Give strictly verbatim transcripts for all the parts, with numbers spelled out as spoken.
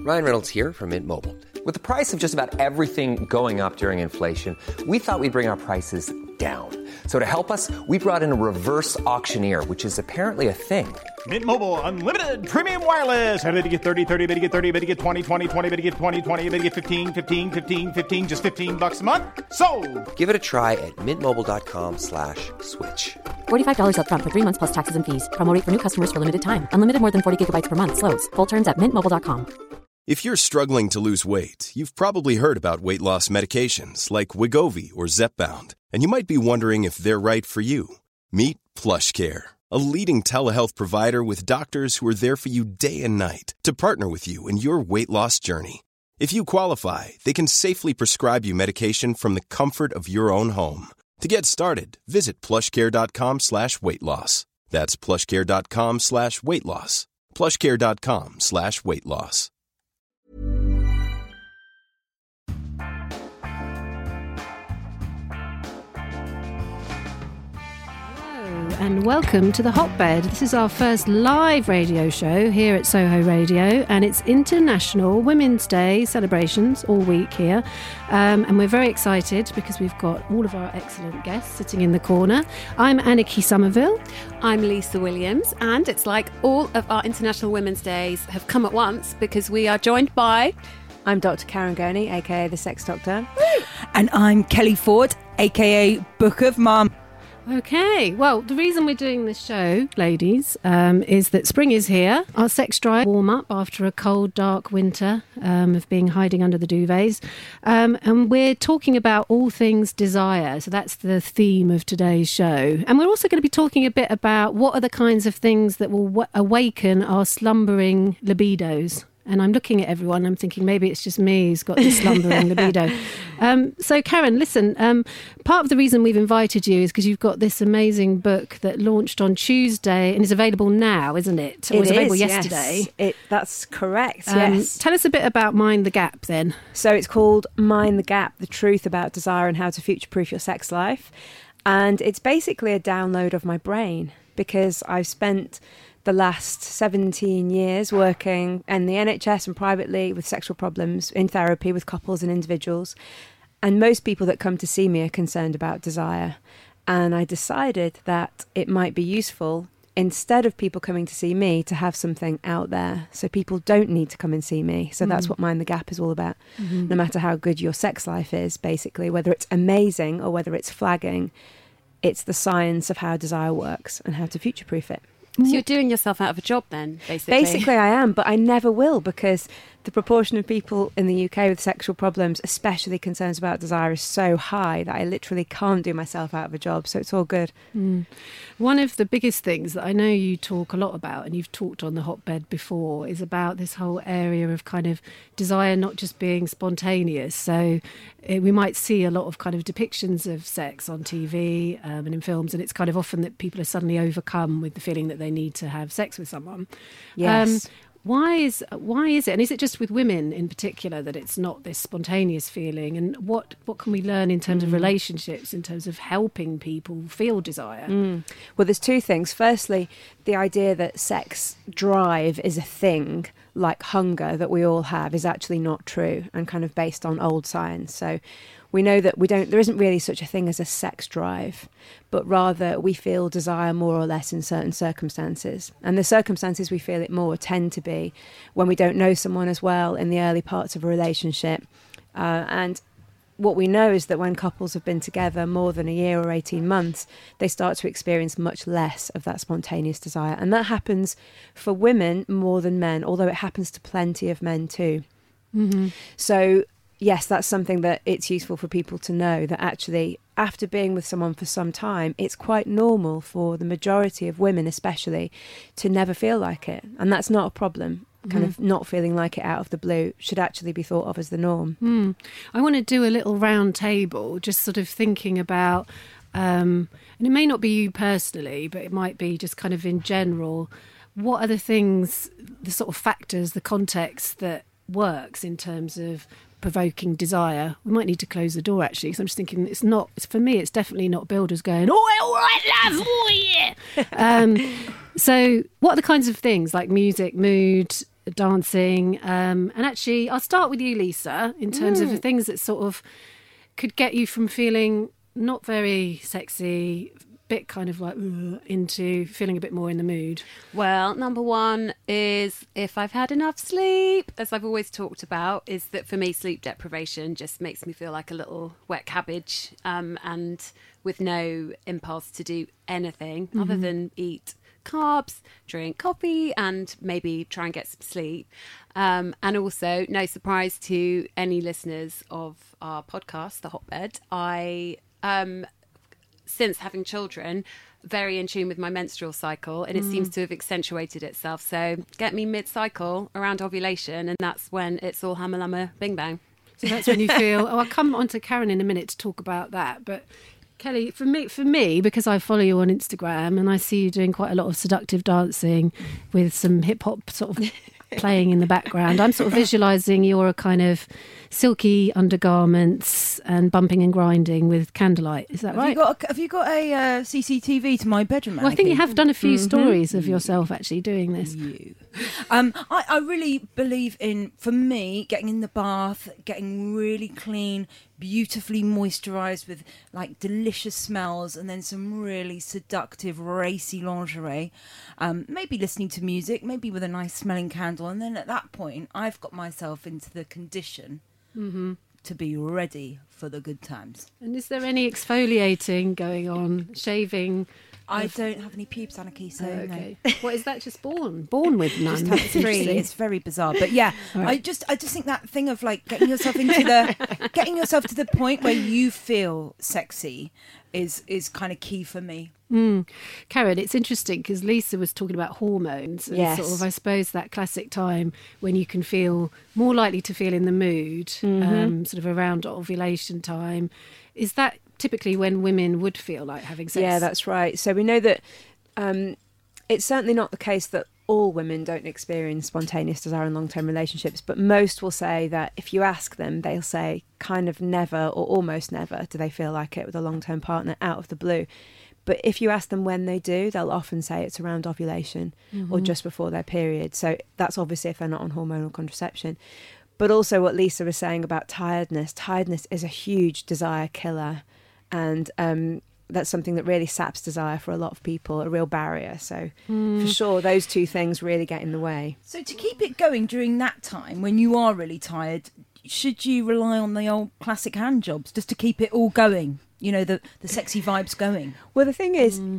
Ryan Reynolds here from Mint Mobile. With the price of just about everything going up during inflation, we thought we'd bring our prices down. So to help us, we brought in a reverse auctioneer, which is apparently a thing. Mint Mobile Unlimited Premium Wireless. How to get thirty, thirty, how to get thirty, how to get twenty, twenty, twenty, how to get twenty, twenty, how to get fifteen, fifteen, fifteen, fifteen, just fifteen bucks a month? Sold! Give it a try at mintmobile.com slash switch. forty-five dollars up front for three months plus taxes and fees. Promo rate for new customers for limited time. Unlimited more than forty gigabytes per month. Slows full terms at mint mobile dot com. If you're struggling to lose weight, you've probably heard about weight loss medications like Wegovy or Zepbound, and you might be wondering if they're right for you. Meet PlushCare, a leading telehealth provider with doctors who are there for you day and night to partner with you in your weight loss journey. If you qualify, they can safely prescribe you medication from the comfort of your own home. To get started, visit plushcare.com slash weight loss. That's plushcare.com slash weight loss. plushcare.com slash weight loss. And welcome to The Hotbed. This is our first live radio show here at Soho Radio, and it's International Women's Day celebrations all week here. Um, and we're very excited because we've got all of our excellent guests sitting in the corner. I'm Anarchy Somerville. I'm Lisa Williams, and it's like all of our International Women's Days have come at once because we are joined by... I'm Doctor Karen Gurney, aka the Sex Doctor. And I'm Kelly Ford, aka Book of Mum. Okay, well, the reason we're doing this show, ladies, um, is that spring is here. Our sex drive warm up after a cold, dark winter um, of being hiding under the duvets. Um, and we're talking about all things desire. So that's the theme of today's show. And we're also going to be talking a bit about what are the kinds of things that will w- awaken our slumbering libidos. And I'm looking at everyone, I'm thinking maybe it's just me who's got this slumbering libido. Um, so, Karen, listen, um, part of the reason we've invited you is because you've got this amazing book that launched on Tuesday and is available now, isn't it? Or it was available is, yesterday. Yes. It, that's correct, um, yes. Tell us a bit about Mind the Gap, then. So it's called Mind the Gap, The Truth About Desire and How to Future-Proof Your Sex Life. And it's basically a download of my brain because I've spent... the last seventeen years working in the N H S and privately with sexual problems in therapy with couples and individuals. And most people that come to see me are concerned about desire. And I decided that it might be useful, instead of people coming to see me, to have something out there. So people don't need to come and see me. So mm. that's what Mind the Gap is all about. Mm-hmm. No matter how good your sex life is, basically, whether it's amazing or whether it's flagging, it's the science of how desire works and how to future-proof it. So you're doing yourself out of a job then, basically? Basically, I am, but I never will, because the proportion of people in the U K with sexual problems, especially concerns about desire, is so high that I literally can't do myself out of a job. So it's all good. Mm. One of the biggest things that I know you talk a lot about, and you've talked on the Hotbed before, is about this whole area of kind of desire not just being spontaneous. So uh, we might see a lot of kind of depictions of sex on T V um, and in films, and it's kind of often that people are suddenly overcome with the feeling that they need to have sex with someone. Yes. Um, Why is why is it, and is it just with women in particular that it's not this spontaneous feeling? And what, what can we learn in terms mm. of relationships, in terms of helping people feel desire? Mm. Well, there's two things. Firstly, the idea that sex drive is a thing like hunger that we all have is actually not true and kind of based on old science. So we know that we don't, there isn't really such a thing as a sex drive, but rather we feel desire more or less in certain circumstances. And the circumstances we feel it more tend to be when we don't know someone as well in the early parts of a relationship. Uh, and what we know is that when couples have been together more than a year or eighteen months, they start to experience much less of that spontaneous desire. And that happens for women more than men, although it happens to plenty of men too. Mm-hmm. So yes, that's something that it's useful for people to know, that actually after being with someone for some time, it's quite normal for the majority of women especially to never feel like it. And that's not a problem. Kind mm. of not feeling like it out of the blue should actually be thought of as the norm. Mm. I want to do a little round table, just sort of thinking about, um, and it may not be you personally, but it might be just kind of in general, what are the things, the sort of factors, the context that works in terms of provoking desire? We might need to close the door actually, because I'm just thinking it's not, it's, for me it's definitely not builders going, oh all right love, oh yeah. um, so what are the kinds of things like music, mood, dancing. Um, and actually, I'll start with you, Lisa, in terms mm. of the things that sort of could get you from feeling not very sexy, bit kind of like uh, into feeling a bit more in the mood. Well, number one is if I've had enough sleep, as I've always talked about, is that for me sleep deprivation just makes me feel like a little wet cabbage, um, and with no impulse to do anything mm-hmm. other than eat carbs, drink coffee, and maybe try and get some sleep. Um, and also, no surprise to any listeners of our podcast, The Hotbed, I um since having children, very in tune with my menstrual cycle, and it mm. seems to have accentuated itself. So get me mid-cycle around ovulation, and that's when it's all hammer lummer bing bang. So that's when you feel, oh, I'll come on to Karen in a minute to talk about that. But Kelly, for me, for me, because I follow you on Instagram and I see you doing quite a lot of seductive dancing with some hip hop sort of playing in the background, I'm sort of visualising you're a kind of silky undergarments and bumping and grinding with candlelight. Is that have right? You got a, have you got a uh, C C T V to my bedroom? Well, I think you have done a few mm-hmm. stories of yourself actually doing this. You. Um, I, I really believe in, for me, getting in the bath, getting really clean, beautifully moisturised with like delicious smells, and then some really seductive, racy lingerie. Um, maybe listening to music, maybe with a nice smelling candle, and then at that point, I've got myself into the condition mm-hmm. to be ready for the good times. And is there any exfoliating going on, shaving? I don't have any pubes, Anarchy, so oh, okay. no. What is that? Just born, born with none. Just have three. It's very bizarre, but yeah, right. I just, I just think that thing of like getting yourself into the, getting yourself to the point where you feel sexy, is is kind of key for me. Mm. Karen, it's interesting because Lisa was talking about hormones and yes. sort of, I suppose, that classic time when you can feel more likely to feel in the mood, mm-hmm. um, sort of around ovulation time. Is that typically when women would feel like having sex? Yeah, that's right. So we know that um, it's certainly not the case that all women don't experience spontaneous desire in long-term relationships, but most will say that if you ask them, they'll say kind of never or almost never do they feel like it with a long-term partner out of the blue. But if you ask them when they do, they'll often say it's around ovulation mm-hmm. or just before their period. So that's obviously if they're not on hormonal contraception. But also what Lisa was saying about tiredness. Tiredness is a huge desire killer. And um, that's something that really saps desire for a lot of people, a real barrier. So mm. for sure, those two things really get in the way. So to keep it going during that time, when you are really tired, should you rely on the old classic hand jobs just to keep it all going? You know, the, the sexy vibes going? Well, the thing is, mm.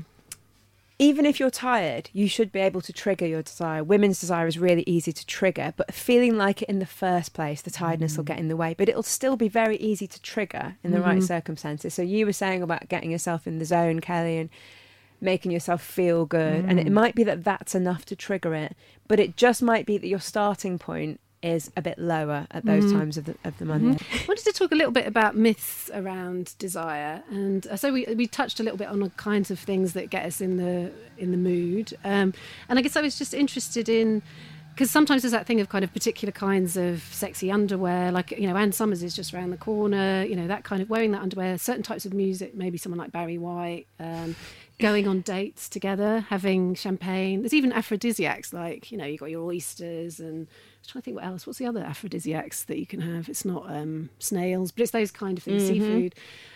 even if you're tired, you should be able to trigger your desire. Women's desire is really easy to trigger, but feeling like it in the first place, the tiredness mm. will get in the way. But it'll still be very easy to trigger in the mm-hmm. right circumstances. So you were saying about getting yourself in the zone, Kelly, and making yourself feel good. Mm. And it might be that that's enough to trigger it, but it just might be that your starting point is a bit lower at those mm. times of the of the month. Mm-hmm. I wanted to talk a little bit about myths around desire, and so we we touched a little bit on the kinds of things that get us in the in the mood. Um, and I guess I was just interested in, because sometimes there's that thing of kind of particular kinds of sexy underwear, like, you know, Ann Summers is just around the corner, you know, that kind of wearing that underwear, certain types of music, maybe someone like Barry White, um, going on dates together, having champagne. There's even aphrodisiacs, like, you know, you've got your oysters, and I was trying to think what else. What's the other aphrodisiacs that you can have? It's not um, snails, but it's those kind of things, mm-hmm. seafood.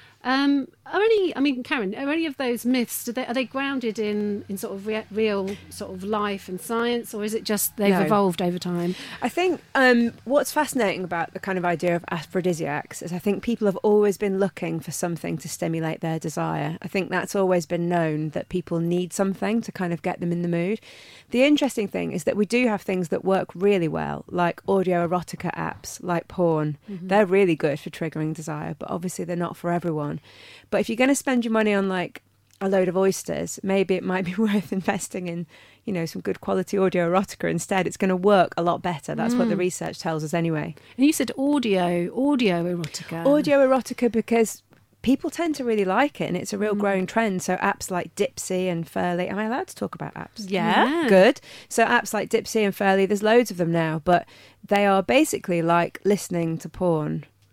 Um, are any, I mean, Karen, are any of those myths, do they, are they grounded in, in sort of re- real sort of life and science, or is it just they've no. evolved over time? I think um, what's fascinating about the kind of idea of aphrodisiacs is I think people have always been looking for something to stimulate their desire. I think that's always been known, that people need something to kind of get them in the mood. The interesting thing is that we do have things that work really well, like audio erotica apps, like porn. Mm-hmm. They're really good for triggering desire, but obviously they're not for everyone. But if you're going to spend your money on like a load of oysters, maybe it might be worth investing in, you know, some good quality audio erotica instead. It's going to work a lot better. That's mm. what the research tells us anyway. And you said audio, audio erotica. Audio erotica because people tend to really like it, and it's a real mm. growing trend. So apps like Dipsy and Furly. Am I allowed to talk about apps? Yeah. Good. So apps like Dipsy and Furly, there's loads of them now, but they are basically like listening to porn.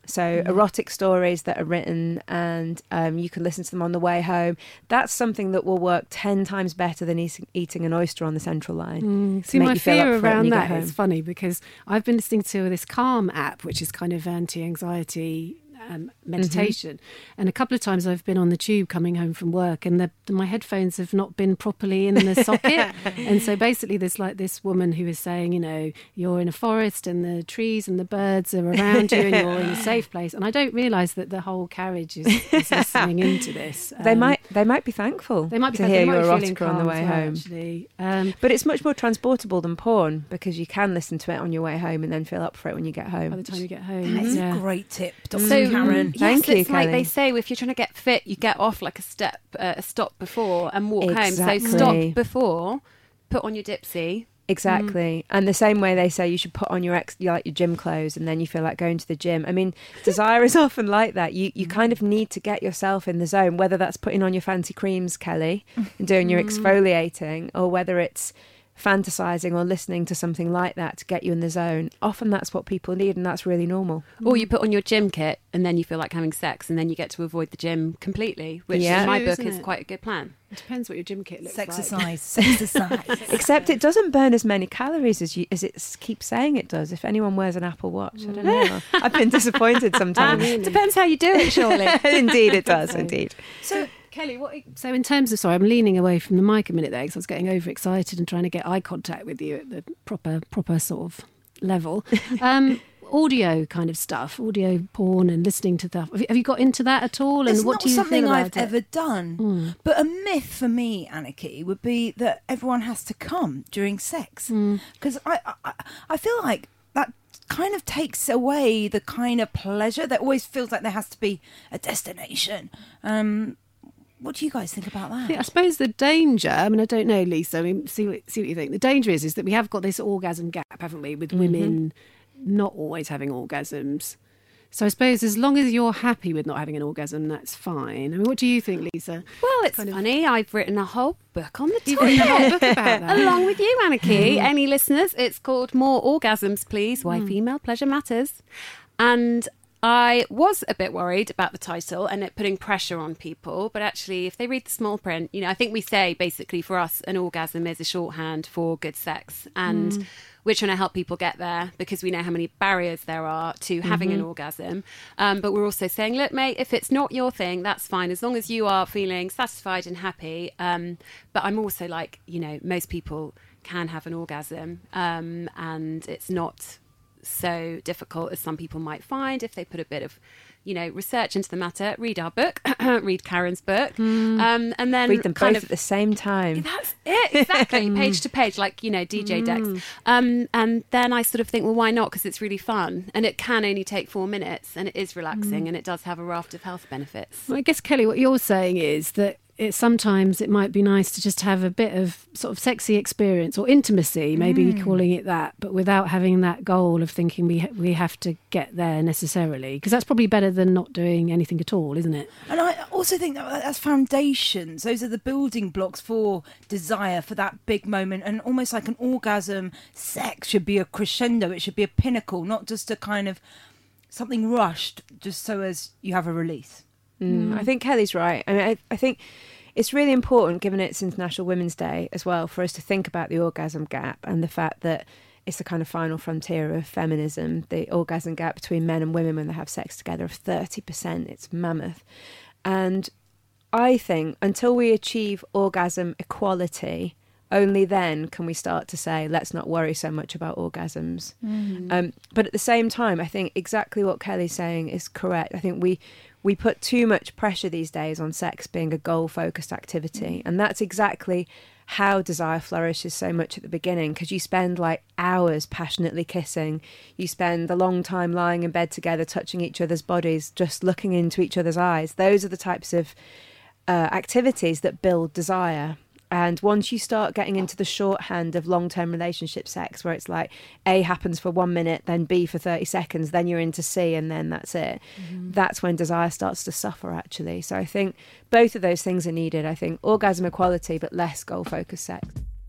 So mm. erotic stories that are written and um, you can listen to them on the way home. That's something that will work ten times better than eating, eating an oyster on the Central Line. Mm. See, my fear around that is funny because I've been listening to this Calm app, which is kind of anti-anxiety Um, meditation, mm-hmm. and a couple of times I've been on the tube coming home from work and the, my headphones have not been properly in the socket and so basically there's like this woman who is saying, you know, you're in a forest and the trees and the birds are around you and you're in a safe place, and I don't realise that the whole carriage is, is listening into this. Um, they might they might be thankful they might be to thankful. hear your erotica on the way well, home actually. Um, but it's much more transportable than porn because you can listen to it on your way home and then feel up for it when you get home by the time you get home. It's yeah. a great tip, Doctor So, Karen. Yes, Thank you, it's like Kelly. they say, if you're trying to get fit, you get off like a step, uh, a stop before and walk Exactly. home. So stop before, put on your dipsy. Exactly. Mm. And the same way they say you should put on your ex, like your gym clothes and then you feel like going to the gym. I mean, desire is often like that. You you kind of need to get yourself in the zone, whether that's putting on your fancy creams, Kelly, and doing your exfoliating, or whether it's fantasizing or listening to something like that to get you in the zone. Often that's what people need, and that's really normal. Or you put on your gym kit and then you feel like having sex and then you get to avoid the gym completely, which Yeah. in my True, book isn't is it? quite a good plan. It depends what your gym kit looks Sexercise, like. sexercise. Except it doesn't burn as many calories as you as it s- keeps saying it does. If anyone wears an Apple Watch, I don't know. I've been disappointed sometimes. Depends how you do it, surely. Indeed, it does. Indeed. So, Kelly, what? So, in terms of, sorry, I'm leaning away from the mic a minute there because I was getting overexcited and trying to get eye contact with you at the proper, proper sort of level. Um, audio kind of stuff, audio porn and listening to that. Have you, have you got into that at all? And It's what not do you something feel about I've it? ever done. Mm. But a myth for me, Anarchy, would be that everyone has to come during sex. Because I, I, I feel like that kind of takes away the kind of pleasure that always feels like there has to be a destination. Um, what do you guys think about that? Yeah, I suppose the danger, I mean, I don't know, Lisa, I mean, see what, see what you think. The danger is, is that we have got this orgasm gap, haven't we, with women not always having orgasms. So I suppose as long as you're happy with not having an orgasm, that's fine. I mean, what do you think, Lisa? Well, it's Kind of- funny. I've written a whole book on the You've written a whole topic. book about that. Along with you, Anarchy. Any listeners? It's called More Orgasms, Please, Why Female Pleasure Matters. And I was a bit worried about the title and it putting pressure on people. But actually, if they read the small print, you know, I think we say basically for us, an orgasm is a shorthand for good sex. And mm. we're trying to help people get there because we know how many barriers there are to having mm-hmm. an orgasm. Um, but we're also saying, look, mate, if it's not your thing, that's fine, as long as you are feeling satisfied and happy. Um, but I'm also like, you know, most people can have an orgasm um, and it's not so difficult as some people might find if they put a bit of, you know, research into the matter. Read our book, read Karen's book, mm. um, and then read them kind both of at the same time. That's it, exactly, page to page, like, you know, D J decks. Um, and then I sort of think, well, why not? Because it's really fun, and it can only take four minutes, and it is relaxing, mm. and it does have a raft of health benefits. Well, I guess, Kelly, what you're saying is that it, sometimes it might be nice to just have a bit of sort of sexy experience or intimacy, maybe mm. calling it that, but without having that goal of thinking we ha- we have to get there necessarily, because that's probably better than not doing anything at all, isn't it? And I also think that that's foundations. Those are the building blocks for desire, for that big moment. And almost like an orgasm, sex should be a crescendo. It should be a pinnacle, not just a kind of something rushed just so as you have a release. Mm, I think Kelly's right. I mean, I, I think it's really important, given it's International Women's Day as well, for us to think about the orgasm gap and the fact that it's the kind of final frontier of feminism. The orgasm gap between men and women when they have sex together of thirty percent. It's mammoth. And I think until we achieve orgasm equality, only then can we start to say, let's not worry so much about orgasms. Mm. Um, but at the same time, I think exactly what Kelly's saying is correct. I think we we put too much pressure these days on sex being a goal-focused activity. And that's exactly how desire flourishes so much at the beginning, because you spend like hours passionately kissing. You spend a long time lying in bed together, touching each other's bodies, just looking into each other's eyes. Those are the types of uh, activities that build desire. And once you start getting into the shorthand of long-term relationship sex, where it's like A happens for one minute, then B for thirty seconds, then you're into C, and then that's it. Mm-hmm. That's when desire starts to suffer, actually. So I think both of those things are needed. I think orgasm equality, but less goal-focused sex.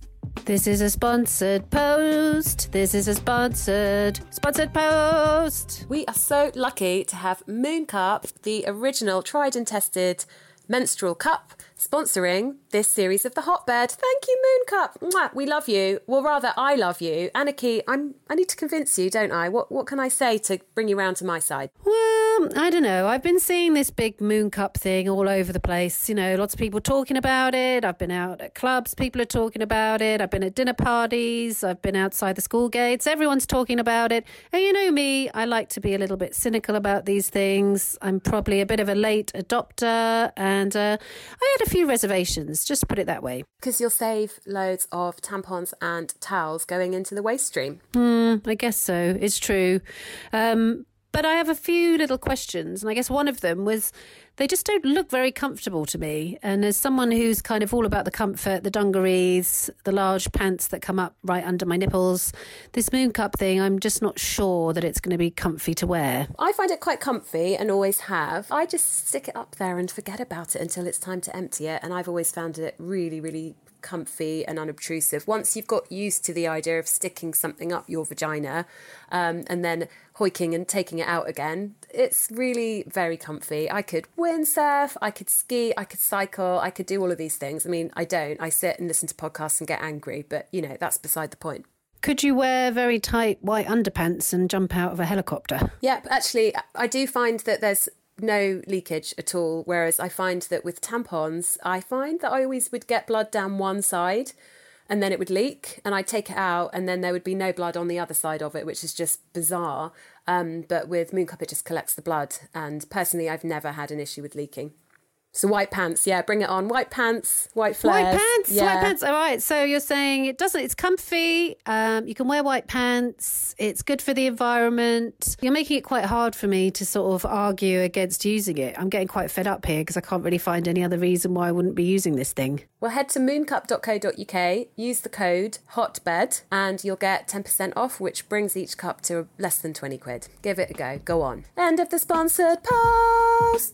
This is a sponsored post. This is a sponsored, sponsored post. We are so lucky to have Moon Cup, the original tried and tested menstrual cup, sponsoring this series of The Hotbed. Thank you, Moon Cup. Mwah, we love you. Well, rather, I love you. Anarchy, I'm, I need to convince you, don't I? What, what can I say to bring you round to my side? Well, I don't know. I've been seeing this big Moon Cup thing all over the place. You know, lots of people talking about it. I've been out at clubs. People are talking about it. I've been at dinner parties. I've been outside the school gates. Everyone's talking about it. And you know me, I like to be a little bit cynical about these things. I'm probably a bit of a late adopter. And uh, I had a few reservations, just to put it that way. Because you'll save loads of tampons and towels going into the waste stream. Hmm, I guess so. It's true. Um, but I have a few little questions. And I guess one of them was they just don't look very comfortable to me. And as someone who's kind of all about the comfort, the dungarees, the large pants that come up right under my nipples, this Moon Cup thing, I'm just not sure that it's going to be comfy to wear. I find it quite comfy and always have. I just stick it up there and forget about it until it's time to empty it. And I've always found it really, really comfy and unobtrusive. Once you've got used to the idea of sticking something up your vagina um, and then hoiking and taking it out again, it's really very comfy. I could windsurf, I could ski, I could cycle, I could do all of these things. I mean, I don't. I sit and listen to podcasts and get angry, but, you know, that's beside the point. Could you wear very tight white underpants and jump out of a helicopter? Yep, actually, I do find that there's no leakage at all, whereas I find that with tampons, I find that I always would get blood down one side and then it would leak and I'd take it out and then there would be no blood on the other side of it, which is just bizarre. Um, but with Moon Cup, it just collects the blood. And personally, I've never had an issue with leaking. So white pants, yeah, bring it on. White pants, white flares. White pants, yeah. white pants. All right, so you're saying it doesn't, it's comfy, um, you can wear white pants, it's good for the environment. You're making it quite hard for me to sort of argue against using it. I'm getting quite fed up here because I can't really find any other reason why I wouldn't be using this thing. Well, head to mooncup dot co dot uk, use the code HOTBED, and you'll get ten percent off, which brings each cup to less than twenty quid. Give it a go. Go on. End of the sponsored post.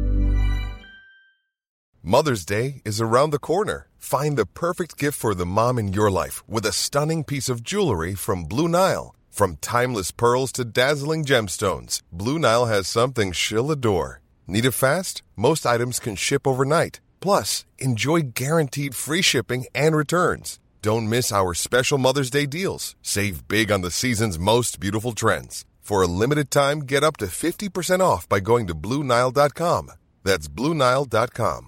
Mother's Day is around the corner. Find the perfect gift for the mom in your life with a stunning piece of jewelry from Blue Nile. From timeless pearls to dazzling gemstones, Blue Nile has something she'll adore. Need it fast? Most items can ship overnight. Plus, enjoy guaranteed free shipping and returns. Don't miss our special Mother's Day deals. Save big on the season's most beautiful trends. For a limited time, get up to fifty percent off by going to Blue Nile dot com. That's Blue Nile dot com.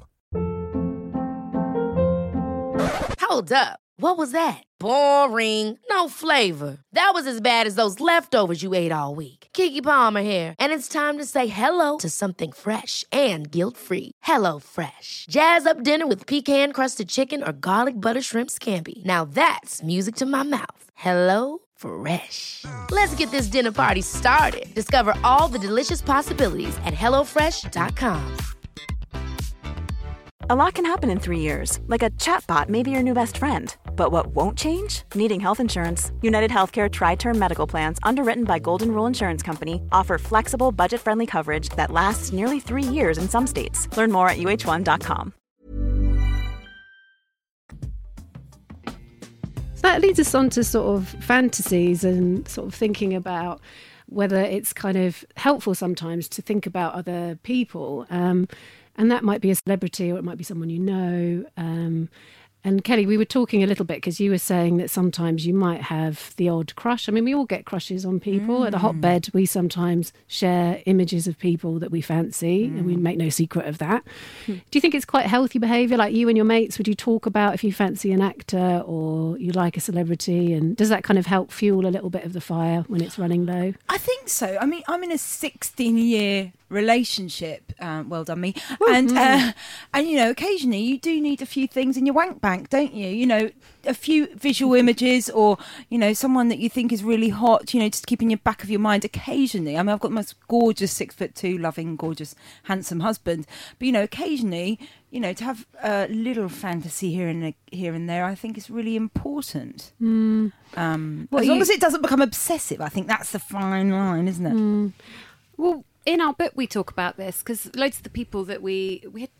Hold up. What was that? Boring. No flavor. That was as bad as those leftovers you ate all week. Keke Palmer here, and it's time to say hello to something fresh and guilt-free. Hello Fresh. Jazz up dinner with pecan-crusted chicken or garlic butter shrimp scampi. Now that's music to my mouth. Hello Fresh. Let's get this dinner party started. Discover all the delicious possibilities at hello fresh dot com. A lot can happen in three years, like a chatbot may be your new best friend. But what won't change? Needing health insurance. United Healthcare Tri-Term Medical Plans, underwritten by Golden Rule Insurance Company, offer flexible, budget-friendly coverage that lasts nearly three years in some states. Learn more at U H one dot com. So that leads us on to sort of fantasies and sort of thinking about whether it's kind of helpful sometimes to think about other people. Um, And that might be a celebrity or it might be someone you know. Um, and Kelly, we were talking a little bit because you were saying that sometimes you might have the odd crush. I mean, we all get crushes on people. Mm. At the Hotbed, we sometimes share images of people that we fancy mm. and we make no secret of that. Mm. Do you think it's quite healthy behaviour? Like you and your mates, would you talk about if you fancy an actor or you like a celebrity? And does that kind of help fuel a little bit of the fire when it's running low? I think so. I mean, I'm in a sixteen-year relationship, um, well done me, and uh, and you know, occasionally you do need a few things in your wank bank, don't you? You know, a few visual images, or you know, someone that you think is really hot, you know, just keep in your back of your mind occasionally. I mean, I've got the most gorgeous six foot two, loving, gorgeous, handsome husband, but you know, occasionally, you know, to have a little fantasy here and a, here and there, I think is really important. Mm. Um, Well, as long you- as it doesn't become obsessive, I think that's the fine line, isn't it? Well, in our book, we talk about this because loads of the people that we we had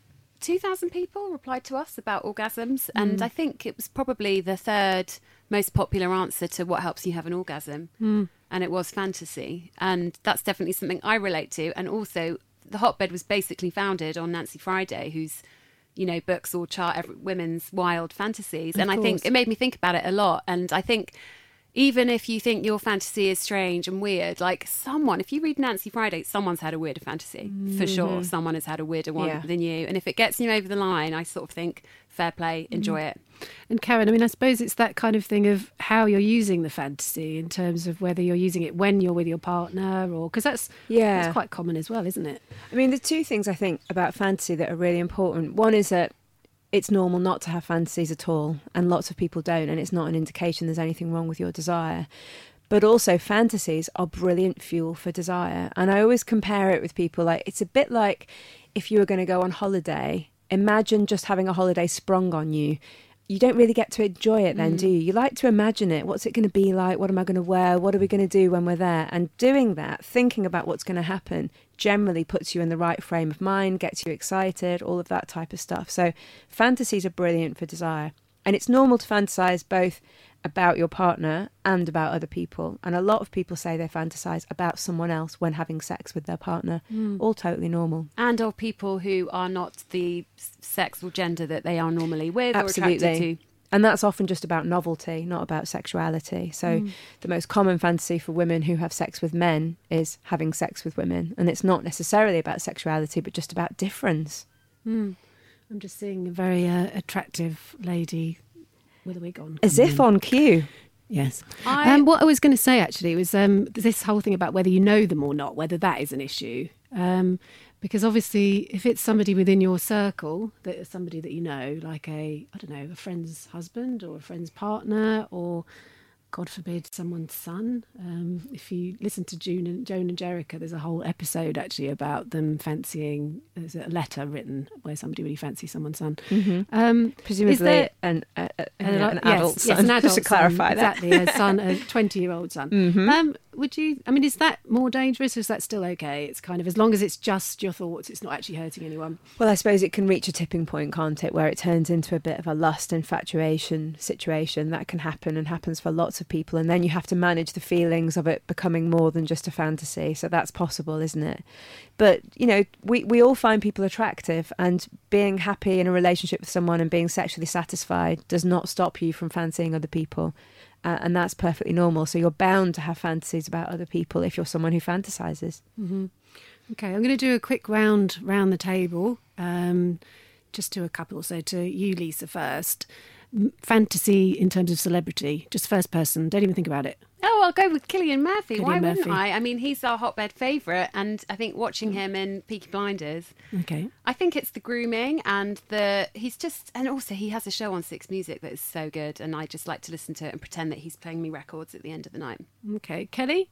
two thousand people replied to us about orgasms. And I think it was probably the third most popular answer to what helps you have an orgasm. Mm. And it was fantasy. And that's definitely something I relate to. And also, the Hotbed was basically founded on Nancy Friday, who's, you know, books all chart every, women's wild fantasies. Of and I think course. it made me think about it a lot. And I think even if you think your fantasy is strange and weird, like someone, if you read Nancy Friday, someone's had a weirder fantasy. For sure. Someone has had a weirder one Yeah. than you. And if it gets you over the line, I sort of think, fair play, enjoy it. And Karen, I mean, I suppose it's that kind of thing of how you're using the fantasy in terms of whether you're using it when you're with your partner or... Because that's, Yeah. that's quite common as well, isn't it? I mean, the two things I think about fantasy that are really important. One is that it's normal not to have fantasies at all, and lots of people don't, and it's not an indication there's anything wrong with your desire. But also, fantasies are brilliant fuel for desire. And I always compare it with people like, it's a bit like if you were going to go on holiday, imagine just having a holiday sprung on you. You don't really get to enjoy it then, Mm. do you? You like to imagine it. What's it going to be like? What am I going to wear? What are we going to do when we're there? And doing that, thinking about what's going to happen, generally puts you in the right frame of mind, gets you excited, all of that type of stuff. So fantasies are brilliant for desire. And it's normal to fantasize both about your partner and about other people. And a lot of people say they fantasize about someone else when having sex with their partner. Mm. All totally normal. And of people who are not the sex or gender that they are normally with or Absolutely. attracted to. And that's often just about novelty, not about sexuality. So Mm. the most common fantasy for women who have sex with men is having sex with women. And it's not necessarily about sexuality, but just about difference. Mm. I'm just seeing a very uh, attractive lady with a wig on. As coming if in. on cue. Yes. I- Um, what I was going to say actually was um, this whole thing about whether you know them or not, whether that is an issue. Um, because obviously, if it's somebody within your circle, that is somebody that you know, like a, I don't know, a friend's husband or a friend's partner or, God forbid, someone's son. Um, if you listen to June and, Joan and Jericha, there's a whole episode actually about them fancying, there's a letter written where somebody really fancies someone's son. Mm-hmm. Um, Presumably is there- an, a, a, an, an yes, adult yes, son, an adult just to clarify son, that. exactly, a son, a twenty-year-old son. Mhm. Um, would you? I mean, is that more dangerous, or is that still okay? It's kind of as long as it's just your thoughts, it's not actually hurting anyone. Well, I suppose it can reach a tipping point, can't it, where it turns into a bit of a lust infatuation situation. That can happen and happens for lots of people. And then you have to manage the feelings of it becoming more than just a fantasy. So that's possible, isn't it? But, you know, we, we all find people attractive, and being happy in a relationship with someone and being sexually satisfied does not stop you from fancying other people. Uh, and that's perfectly normal. So you're bound to have fantasies about other people if you're someone who fantasizes. Mm-hmm. Okay, I'm going to do a quick round round the table, um, just to a couple. So to you, Lisa, first. M- Fantasy in terms of celebrity, just first person. Don't even think about it. Oh, I'll go with Cillian Murphy. Cillian Why Murphy. wouldn't I? I mean, he's our Hotbed favourite, and I think watching him in Peaky Blinders, Okay. I think it's the grooming and the he's just, and also he has a show on Six Music that is so good, and I just like to listen to it and pretend that he's playing me records at the end of the night. Okay, Kelly.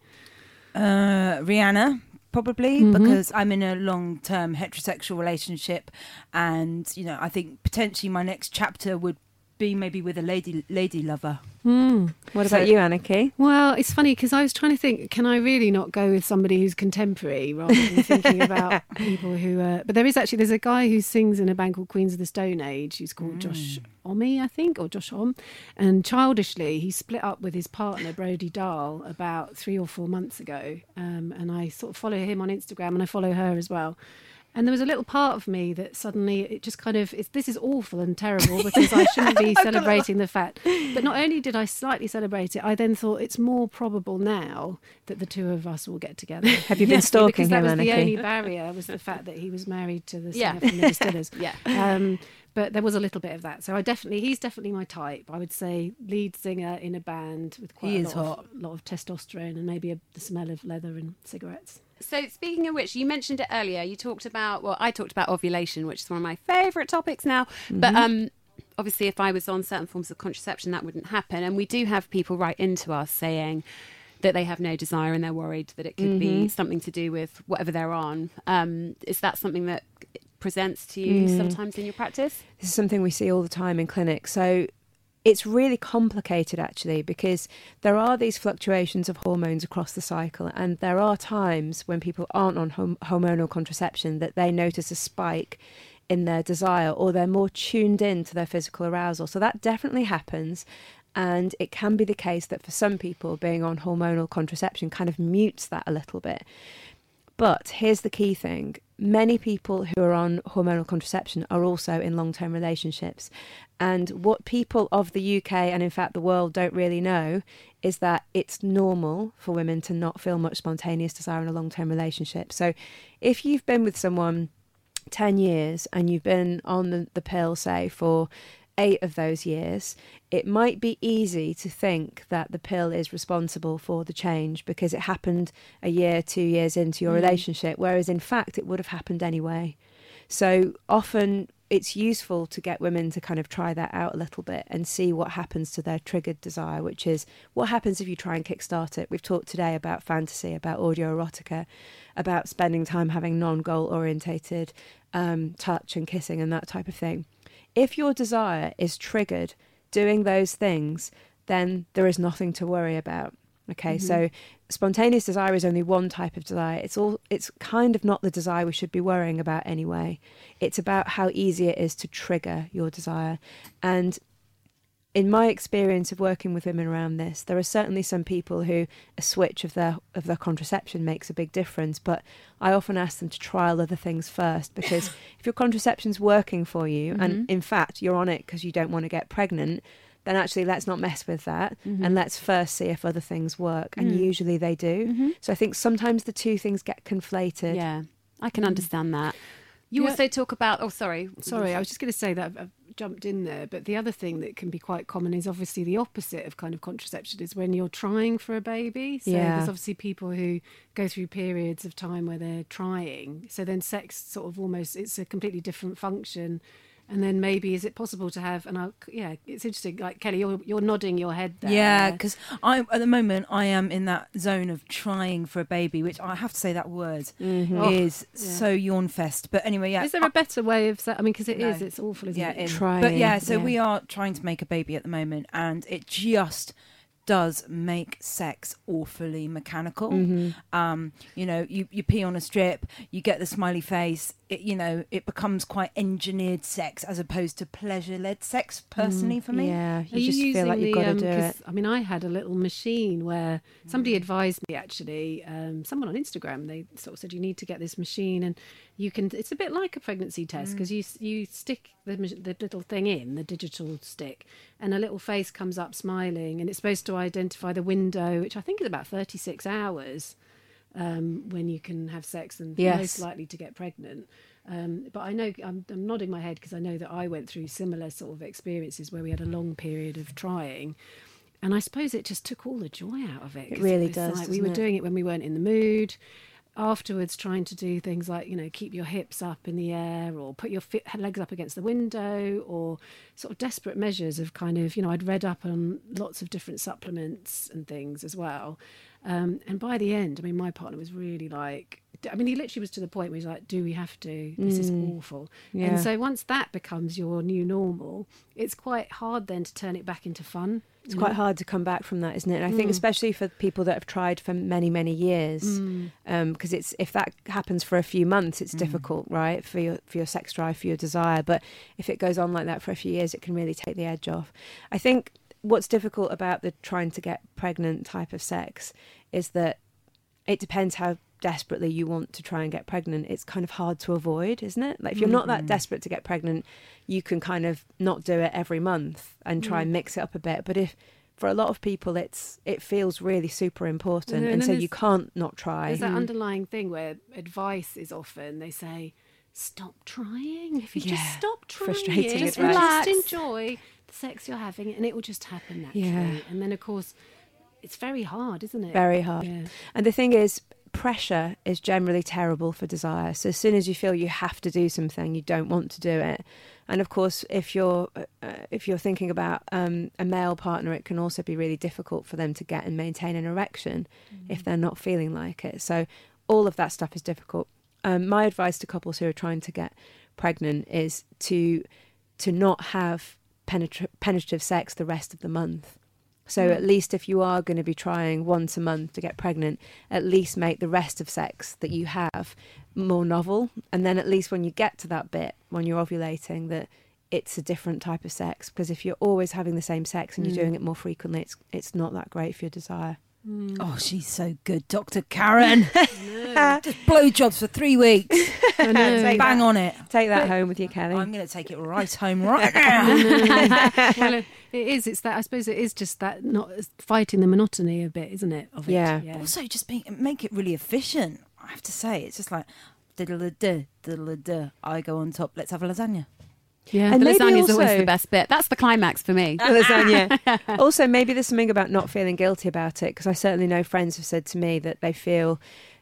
Uh, Rihanna, probably, Mhm. because I'm in a long-term heterosexual relationship, and you know, I think potentially my next chapter would be maybe with a lady lady lover. Mm. What So- about you, Anarchy? Well, it's funny because I was trying to think, can I really not go with somebody who's contemporary rather than thinking about people who are... But there is actually, there's a guy who sings in a band called Queens of the Stone Age. He's called Josh Homme, I think, or Josh Homme. And childishly, he split up with his partner, Brody Dahl, about three or four months ago. Um, and I sort of follow him on Instagram, and I follow her as well. And there was a little part of me that suddenly it just kind of, it's, this is awful and terrible because I shouldn't be celebrating the fact. But not only did I slightly celebrate it, I then thought it's more probable now that the two of us will get together. Have you been stalking because that him, was the Anarchy? only barrier, was the fact that he was married to the Yeah. singer from the Distillers. Yeah. Um, but there was a little bit of that. So I definitely, he's definitely my type. I would say lead singer in a band with quite He a is lot, hot. Of, lot of testosterone and maybe a, the smell of leather and cigarettes. So speaking of which, you mentioned it earlier. You talked about, well, I talked about ovulation, which is one of my favourite topics now. But um, obviously, if I was on certain forms of contraception, that wouldn't happen. And we do have people write into us saying that they have no desire and they're worried that it could be something to do with whatever they're on. Um, is that something that presents to you sometimes in your practice? This is something we see all the time in clinic. So it's really complicated, actually, because there are these fluctuations of hormones across the cycle, and there are times when people aren't on hom- hormonal contraception that they notice a spike in their desire, or they're more tuned in to their physical arousal. So that definitely happens. And it can be the case that for some people, being on hormonal contraception kind of mutes that a little bit. But here's the key thing. Many people who are on hormonal contraception are also in long-term relationships. And what people of the U K and in fact the world don't really know is that it's normal for women to not feel much spontaneous desire in a long-term relationship. So if you've been with someone ten years and you've been on the, the pill, say, for eight of those years, it might be easy to think that the pill is responsible for the change because it happened a year, two years into your mm. relationship, whereas in fact it would have happened anyway. So often it's useful to get women to kind of try that out a little bit and see what happens to their triggered desire, which is what happens if you try and kickstart it. We've talked today about fantasy, about audio erotica, about spending time having non-goal orientated um, touch and kissing and that type of thing. If your desire is triggered doing those things, then there is nothing to worry about. Okay, mm-hmm. So spontaneous desire is only one type of desire. It's all. It's kind of not the desire we should be worrying about anyway. It's about how easy it is to trigger your desire. And in my experience of working with women around this, there are certainly some people who a switch of their of their contraception makes a big difference. But I often ask them to trial other things first, because if your contraception's working for you, mm-hmm. and in fact you're on it because you don't want to get pregnant, then actually let's not mess with that, mm-hmm. and let's first see if other things work. And mm. usually they do. Mm-hmm. So I think sometimes the two things get conflated. Yeah, I can understand that. You yeah. also talk about, oh, sorry. Sorry, I was just going to say that I've, I've jumped in there. But the other thing that can be quite common is obviously the opposite of kind of contraception is when you're trying for a baby. So yeah. there's obviously people who go through periods of time where they're trying. So then sex sort of almost, it's a completely different function. And then maybe, is it possible to have, and I'll, yeah, it's interesting, like Kelly, you're, you're nodding your head there. Yeah, because I at the moment I am in that zone of trying for a baby, which I have to say that word mm-hmm. is oh, yeah. so yawn fest. But anyway, yeah. Is there a better way of, I mean, because it no. is, it's awful, isn't yeah, it? Trying. But yeah, so yeah. we are trying to make a baby at the moment, and it just does make sex awfully mechanical. Mm-hmm. Um, you know, you, you pee on a strip, you get the smiley face, it, you know, it becomes quite engineered sex as opposed to pleasure-led sex, personally, mm, for me. Yeah, you, you just feel like you've got to um, do it. I mean, I had a little machine where somebody advised me, actually, um, someone on Instagram, they sort of said, you need to get this machine, and you can, it's a bit like a pregnancy test, because mm. you you stick the, the little thing in, the digital stick, and a little face comes up smiling, and it's supposed to identify the window, which I think is about thirty-six hours um, when you can have sex and yes. most likely to get pregnant. Um, but I know, I'm, I'm nodding my head because I know that I went through similar sort of experiences where we had a long period of trying. And I suppose it just took all the joy out of it. It really it does. Like we were it? doing it when we weren't in the mood. Afterwards, trying to do things like, you know, keep your hips up in the air, or put your fit, legs up against the window, or sort of desperate measures of kind of, you know, I'd read up on lots of different supplements and things as well. Um, and by the end, I mean, my partner was really like, I mean, he literally was to the point where he's like, do we have to? This mm. is awful. Yeah. And so once that becomes your new normal, it's quite hard then to turn it back into fun. It's quite hard to come back from that, isn't it? And I think mm. especially for people that have tried for many, many years, because mm. um, it's if that happens for a few months, it's mm. difficult, right, for your for your sex drive, for your desire. But if it goes on like that for a few years, it can really take the edge off. I think what's difficult about the trying to get pregnant type of sex is that it depends how desperately you want to try and get pregnant. It's kind of hard to avoid, isn't it? Like if you're mm-hmm. not that desperate to get pregnant, you can kind of not do it every month and try mm. and mix it up a bit. But if for a lot of people it's it feels really super important, and, and, and so you can't not try. There's that mm. underlying thing where advice is often, they say, stop trying. If you yeah. just stop trying, Frustrating just advice. relax, just enjoy the sex you're having, and it will just happen naturally. Yeah. And then of course it's very hard, isn't it? Very hard. Yeah. And the thing is, pressure is generally terrible for desire. So as soon as you feel you have to do something, you don't want to do it. And of course, if you're uh, if you're thinking about um, a male partner, it can also be really difficult for them to get and maintain an erection mm-hmm. if they're not feeling like it. So all of that stuff is difficult. Um, my advice to couples who are trying to get pregnant is to to not have penetra- penetrative sex the rest of the month. So mm. at least if you are going to be trying once a month to get pregnant, at least make the rest of sex that you have more novel. And then at least when you get to that bit, when you're ovulating, that it's a different type of sex. Because if you're always having the same sex and you're Mm. doing it more frequently, it's it's not that great for your desire. Mm. Oh, she's so good, Doctor Karen. Just blowjobs for three weeks. I know. Take Bang that- on it. Take that home with you, Kelly. I'm going to take it right home right now. Well, it it is. It's that. I suppose it is just that not fighting the monotony a bit, isn't it? Of it? Yeah. Also, just be, make it really efficient. I have to say, it's just like diddle-a-duh, diddle-a-duh. I go on top. Let's have a lasagna. Yeah, And the maybe lasagna's also- always the best bit. That's the climax for me. The lasagna. Also, maybe there's something about not feeling guilty about it, because I certainly know friends have said to me that they feel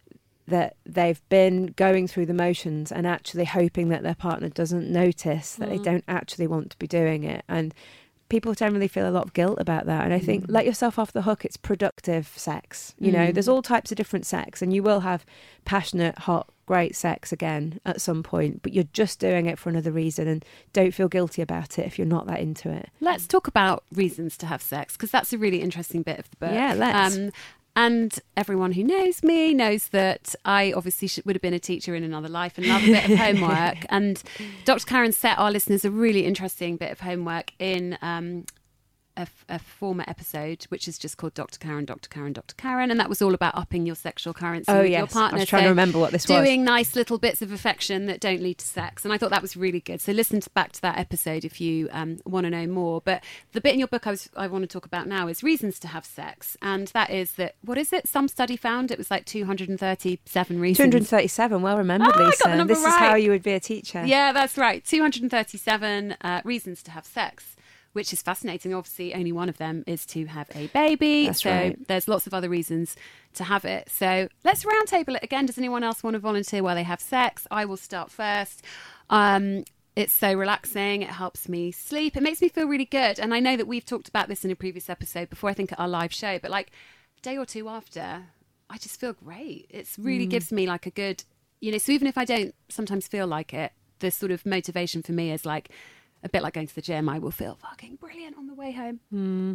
that they've been going through the motions and actually hoping that their partner doesn't notice that they Mm. don't actually want to be doing it. And people generally feel a lot of guilt about that. And I think Mm. let yourself off the hook. It's productive sex. You know, Mm. there's all types of different sex, and you will have passionate, hot, great sex again at some point, but you're just doing it for another reason, and don't feel guilty about it if you're not that into it. Let's talk about reasons to have sex, because that's a really interesting bit of the book. Yeah, let's. Um, and everyone who knows me knows that I obviously should, would have been a teacher in another life and love a bit of homework. And Doctor Karen set our listeners a really interesting bit of homework in um, a, a former episode, which is just called Doctor Karen, Doctor Karen, Doctor Karen. And that was all about upping your sexual currency Oh, with yes. your partner. I was trying to remember what this was. Doing nice little bits of affection that don't lead to sex. And I thought that was really good. So listen to, back to that episode if you um, want to know more. But the bit in your book I, was, I want to talk about now is reasons to have sex. And that is that, what is it? Some study found it was like two hundred thirty-seven reasons. two hundred thirty-seven, well remembered, Oh, I got Lisa. the number This right. is how you would be a teacher. Yeah, that's right. two hundred thirty-seven uh, reasons to have sex, which is fascinating. Obviously, only one of them is to have a baby. That's so right. there's lots of other reasons to have it. So let's roundtable it again. Does anyone else want to volunteer while they have sex? I will start first. Um, it's so relaxing. It helps me sleep. It makes me feel really good. And I know that we've talked about this in a previous episode before, I think, at our live show. But like a day or two after, I just feel great. It's really Mm. gives me like a good, you know, so even if I don't sometimes feel like it, the sort of motivation for me is like a bit like going to the gym. I will feel fucking brilliant on the way home. Mm.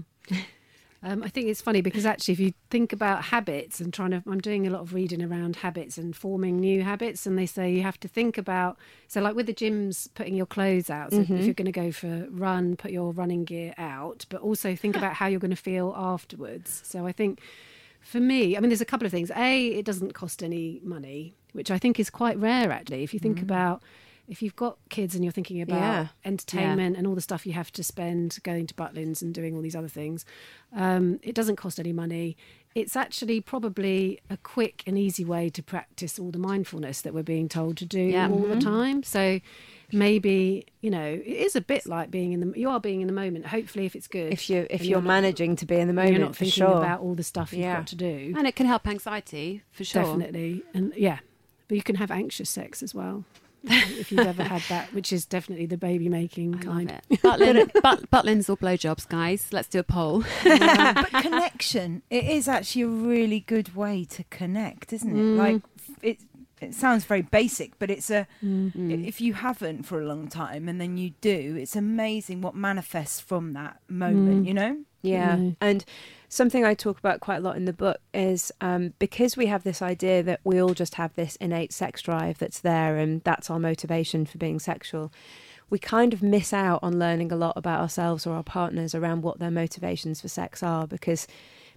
Um, I think it's funny because actually, if you think about habits and trying to, I'm doing a lot of reading around habits and forming new habits, and they say you have to think about, so like with the gyms, putting your clothes out. So Mhm. if you're going to go for a run, put your running gear out, but also think about how you're going to feel afterwards. So I think for me, I mean, there's a couple of things. A, it doesn't cost any money, which I think is quite rare actually. If you think Mm. about, if you've got kids and you're thinking about Yeah. entertainment and all the stuff you have to spend going to Butlins and doing all these other things, um, it doesn't cost any money. It's actually probably a quick and easy way to practice all the mindfulness that we're being told to do Yeah. all the Mhm. time. So maybe, you know, it is a bit like being in the, you are being in the moment. Hopefully, if it's good. If you if and you're not- managing to be in the and moment, you're not for thinking sure. about all the stuff you've Yeah. got to do. And it can help anxiety for sure. Definitely. And yeah, but you can have anxious sex as well. If you've ever had that, which is definitely the baby making kind. Butlin, but, Butlins or blowjobs, guys? Let's do a poll. But connection, it is actually a really good way to connect, isn't it? Mm. Like it it sounds very basic, but it's a Mm. if you haven't for a long time and then you do, it's amazing what manifests from that moment, Mm. you know? Yeah. Mm. And something I talk about quite a lot in the book is um, because we have this idea that we all just have this innate sex drive that's there and that's our motivation for being sexual, we kind of miss out on learning a lot about ourselves or our partners around what their motivations for sex are, because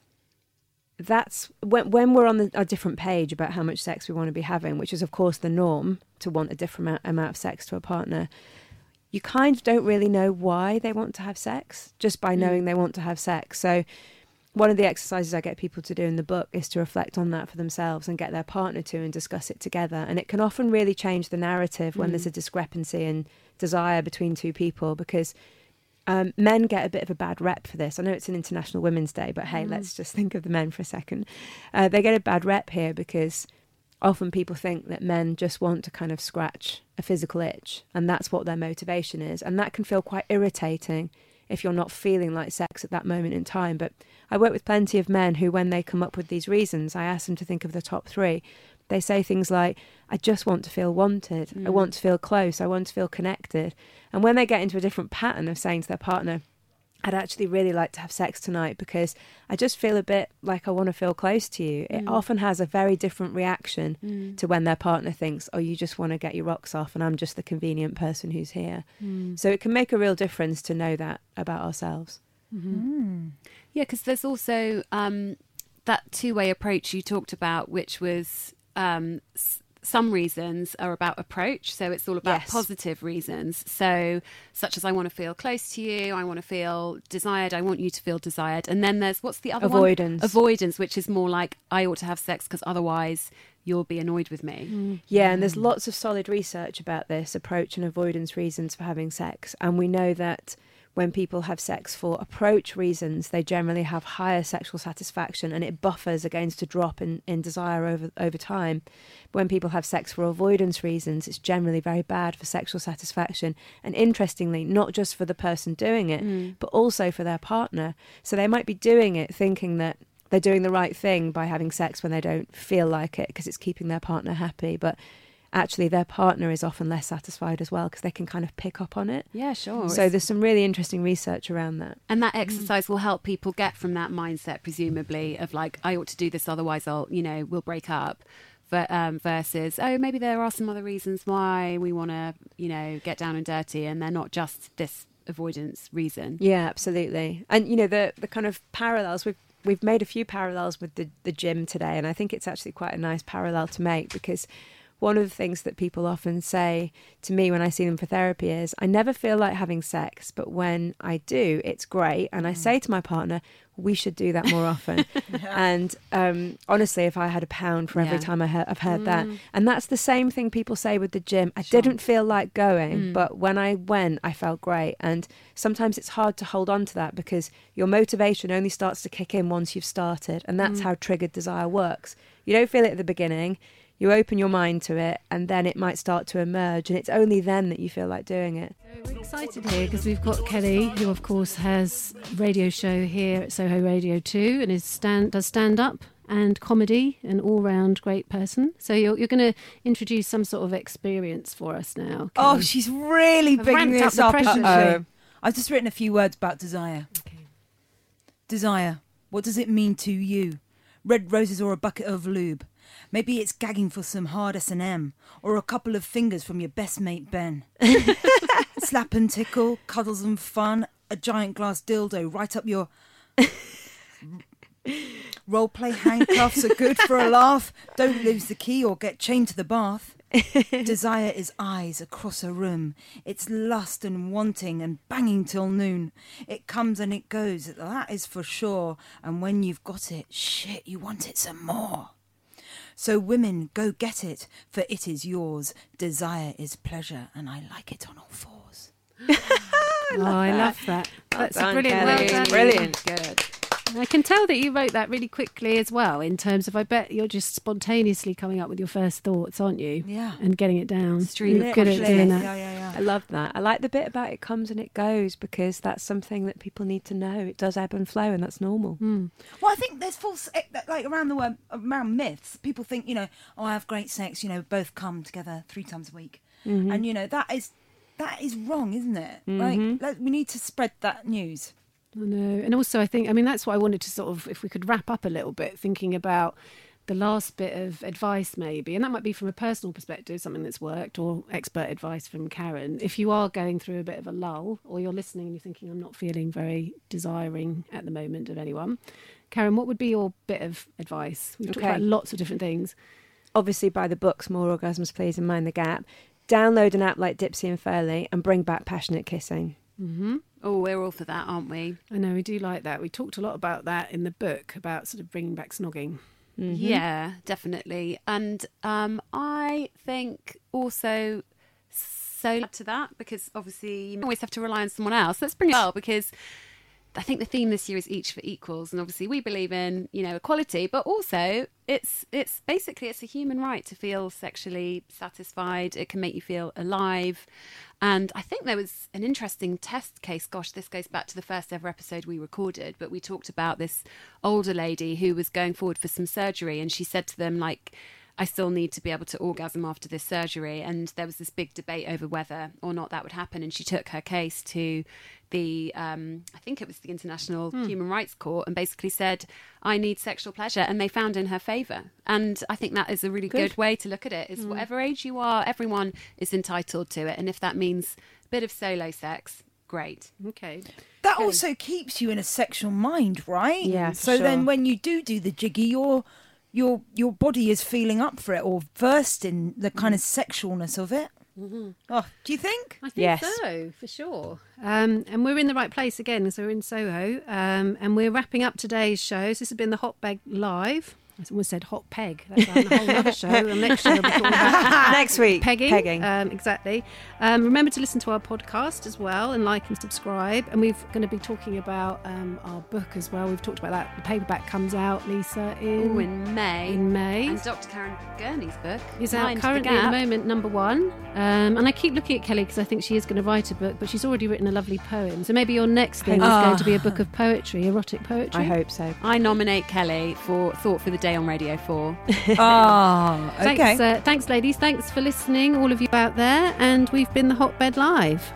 that's when when we're on the, a different page about how much sex we want to be having, which is of course the norm, to want a different amount, amount of sex to a partner. You kind of don't really know why they want to have sex just by knowing they want to have sex. So one of the exercises I get people to do in the book is to reflect on that for themselves and get their partner to and discuss it together. And it can often really change the narrative when Mm. there's a discrepancy in desire between two people, because um, men get a bit of a bad rep for this. I know it's an International Women's Day, but hey, Mm. let's just think of the men for a second. Uh, they get a bad rep here because often people think that men just want to kind of scratch a physical itch, and that's what their motivation is. And that can feel quite irritating if you're not feeling like sex at that moment in time. But I work with plenty of men who, when they come up with these reasons, I ask them to think of the top three. They say things like, I just want to feel wanted. I Mm. want to feel close. I want to feel connected. And when they get into a different pattern of saying to their partner, I'd actually really like to have sex tonight because I just feel a bit like I want to feel close to you. It Mm. often has a very different reaction Mm. to when their partner thinks, oh, you just want to get your rocks off and I'm just the convenient person who's here. Mm. So it can make a real difference to know that about ourselves. Mm. Yeah, because there's also um, that two-way approach you talked about, which was um, s- some reasons are about approach. So it's all about Yes. positive reasons. So such as I want to feel close to you, I want to feel desired, I want you to feel desired. And then there's, what's the other Avoidance. one? Avoidance, which is more like I ought to have sex because otherwise you'll be annoyed with me. Yeah, and there's lots of solid research about this approach and avoidance reasons for having sex. And we know that when people have sex for approach reasons, they generally have higher sexual satisfaction and it buffers against a drop in, in desire over, over time. But when people have sex for avoidance reasons, it's generally very bad for sexual satisfaction. And interestingly, not just for the person doing it, Mm. but also for their partner. So they might be doing it thinking that they're doing the right thing by having sex when they don't feel like it because it's keeping their partner happy. But actually their partner is often less satisfied as well because they can kind of pick up on it. Yeah, sure. So there's some really interesting research around that. And that exercise will help people get from that mindset, presumably, of like, I ought to do this, otherwise I'll, you know, we'll break up. But, um, versus, oh, maybe there are some other reasons why we want to, you know, get down and dirty, and they're not just this avoidance reason. Yeah, absolutely. And, you know, the the kind of parallels, we've, we've made a few parallels with the, the gym today, and I think it's actually quite a nice parallel to make because one of the things that people often say to me when I see them for therapy is, I never feel like having sex, but when I do, it's great. And I say to my partner, we should do that more often. And um, honestly, if I had a pound for every Yeah. time I he- I've heard Mm. that. And that's the same thing people say with the gym. I Sure. didn't feel like going, Mm. but when I went, I felt great. And sometimes it's hard to hold on to that because your motivation only starts to kick in once you've started. And that's Mm. how triggered desire works. You don't feel it at the beginning. You open your mind to it and then it might start to emerge and it's only then that you feel like doing it. We're excited here because we've got Kelly, who of course has a radio show here at Soho Radio two and is stand does stand up and comedy, an all-round great person. So you're, you're going to introduce some sort of experience for us now. Oh, Kelly. she's really I've bringing ramped up this the up, pressure. hasn't Uh-oh. she? I've just written a few words about desire. Okay. Desire. What does it mean to you? Red roses or a bucket of lube? Maybe it's gagging for some hard S and M or a couple of fingers from your best mate Ben. Slap and tickle, cuddles and fun, a giant glass dildo right up your... Role play handcuffs are good for a laugh. Don't lose the key or get chained to the bath. Desire is eyes across a room. It's lust and wanting and banging till noon. It comes and it goes, that is for sure. And when you've got it, shit, you want it some more. So women, go get it, for it is yours. Desire is pleasure, and I like it on all fours. I oh, I love that. Well That's done, brilliant. Kelly. Well done. Brilliant. Good. I can tell that you wrote that really quickly as well, in terms of, I bet you're just spontaneously coming up with your first thoughts, aren't you? Yeah. And getting it down. Stream You're it. good at Literally. doing that. Yeah, yeah, yeah. I love that. I like the bit about it comes and it goes because that's something that people need to know. It does ebb and flow and that's normal. Mm. Well, I think there's false, eh, like around the world, around myths. People think, you know, oh, I have great sex. You know, both come together three times a week, Mm-hmm. and you know that is that is wrong, isn't it? Mhm. Like, like, we need to spread that news. I know. And also, I think, I mean, that's what I wanted to sort of, if we could wrap up a little bit, thinking about the last bit of advice, maybe. And that might be from a personal perspective, something that's worked, or expert advice from Karen. If you are going through a bit of a lull, or you're listening and you're thinking, I'm not feeling very desiring at the moment of anyone, Karen, what would be your bit of advice? We've talked Okay. about lots of different things. Obviously, buy the books, More Orgasms Please and Mind the Gap. Download an app like Dipsy and Furley and bring back passionate kissing. Mm-hmm. Oh, we're all for that, aren't we? I know, we do like that. We talked a lot about that in the book, about sort of bringing back snogging. Mm-hmm. Yeah, definitely. And um, I think also so to that, because obviously you always have to rely on someone else. Let's bring it up, because I think the theme this year is each for equals, and obviously we believe in, you know, equality, but also it's it's basically it's a human right to feel sexually satisfied. It can make you feel alive. And I think there was an interesting test case. Gosh, this goes back to the first ever episode we recorded, but we talked about this older lady who was going forward for some surgery, and she said to them, like, I still need to be able to orgasm after this surgery. And there was this big debate over whether or not that would happen. And she took her case to the, um, I think it was the International Hmm. Human Rights Court, and basically said, I need sexual pleasure. And they found in her favour. And I think that is a really good, Good. way to look at it, is Mm. whatever age you are, everyone is entitled to it. And if that means a bit of solo sex, great. Okay. That also keeps you in a sexual mind, right? Yeah, for So then sure. when you do do the jiggy, your your your body is feeling up for it or versed in the kind of sexualness of it. Mm-hmm. Oh, do you think? I think Yes. so, for sure. Um, and we're in the right place again. So we're in Soho, um, and we're wrapping up today's show. So this has been the Hot Peg Live. I almost said Hot Peg. That's a whole other show. And next show we'll be talking about Next week, pegging. pegging. Um, exactly. Um, remember to listen to our podcast as well and like and subscribe. And we're going to be talking about um, our book as well. We've talked about that. The paperback comes out, Lisa, in, Ooh, in May. in May. And Doctor Karen Gurney's book Is out Mind the currently at Gap. the moment, number one. Um, and I keep looking at Kelly because I think she is going to write a book, but she's already written a lovely poem. So maybe your next thing is Ah. going to be a book of poetry, erotic poetry. I hope so. I nominate Kelly for Thought for the Day on Radio four. Ah, okay. Thanks, uh, thanks, ladies. Thanks for listening, all of you out there. And we've been the Hotbed Live.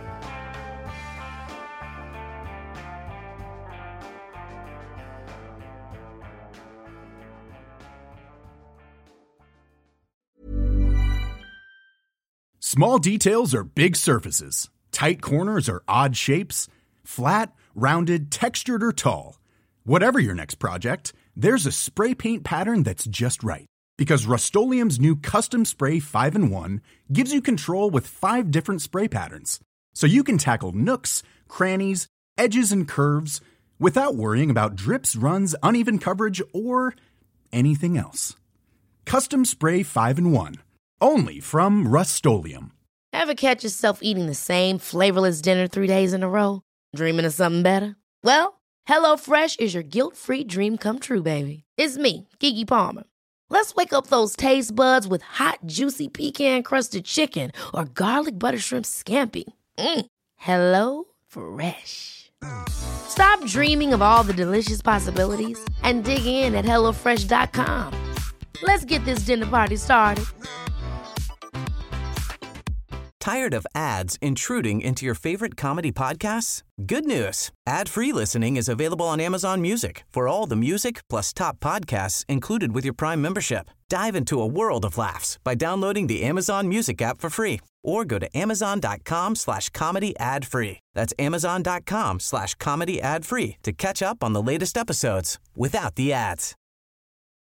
Small details are big surfaces. Tight corners are odd shapes. Flat, rounded, textured, or tall. Whatever your next project, there's a spray paint pattern that's just right. Because Rust-Oleum's new Custom Spray five in one gives you control with five different spray patterns. So you can tackle nooks, crannies, edges, and curves without worrying about drips, runs, uneven coverage, or anything else. Custom Spray five in one. Only from Rust-Oleum. Ever catch yourself eating the same flavorless dinner three days in a row? Dreaming of something better? Well, HelloFresh is your guilt-free dream come true, baby. It's me, Keke Palmer. Let's wake up those taste buds with hot, juicy pecan-crusted chicken or garlic butter shrimp scampi. Mm. Hello Fresh. Stop dreaming of all the delicious possibilities and dig in at hello fresh dot com. Let's get this dinner party started. Tired of ads intruding into your favorite comedy podcasts? Good news. Ad-free listening is available on Amazon Music for all the music plus top podcasts included with your Prime membership. Dive into a world of laughs by downloading the Amazon Music app for free or go to amazon.com slash comedy ad free. That's amazon.com slash comedy ad free to catch up on the latest episodes without the ads.